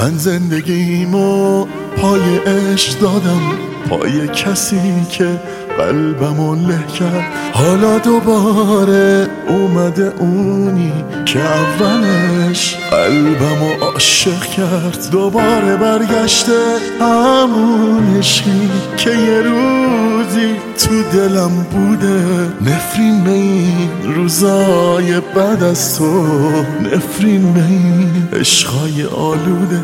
من زندگیمو پای عشق دادم، پای کسی که قلبمو له کرد. حالا دوباره اومده اونی که اولش قلبمو عاشق کرد. دوباره برگشته همون عشقی که یه روزی تو دلم بوده. نفرین به این روزای بعد از تو، نفرین به این عشقای آلوده.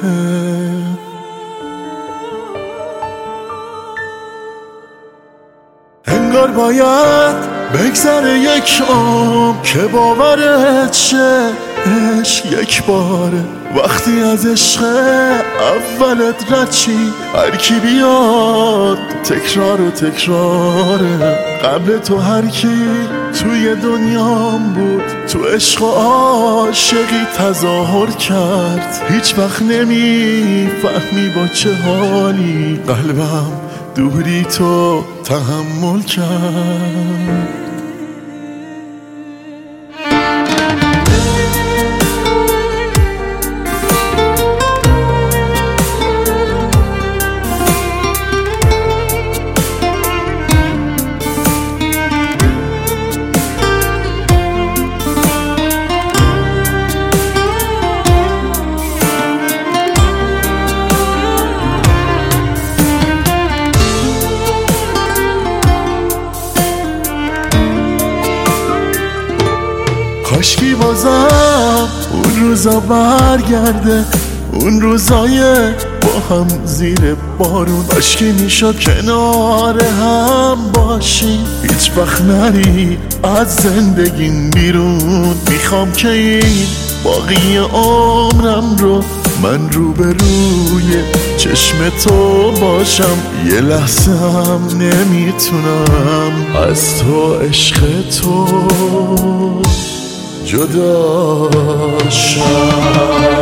انگار باید بگذره یک عمر که باورت شه عشق یک باره. وقتی از عشق اولت رد چی، هر کی بیاد تکرار و تکراره. قبل تو هر کی توی دنیام بود، تو عشق و عاشقی تظاهر کرد. هیچ وقت نمیفهمی با چه حالی قلبم دوری تو تحمل کرد. کاشکی بازم اون روزا برگرده، اون روزای با هم زیر بارون. کاشکی میشد کنار هم باشی، هیچ وقت نری از زندگیم بیرون. میخوام که این باقی عمرم رو من روبروی چشم تو باشم. یه لحظه هم نمیتونم از تو عشق تو جدا شم.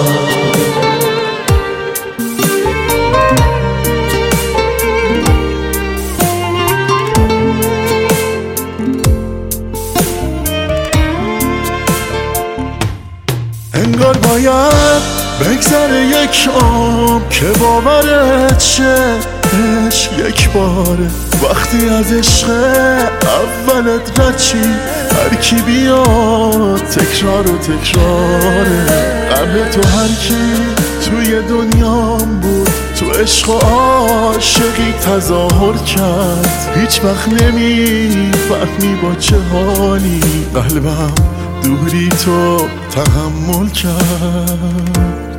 انگار باید بگذره یک عمر که باورت شه عشق یک باره. وقتی از عشق اولت رد چی، هر کی بیاد تکرار و تکراره. قبل تو هر کی توی دنیام بود، تو عشق و عاشقی تظاهر کرد. هیچ وقت نمیفهمی با چه حالی قلبم دوری تو تحمل کرد.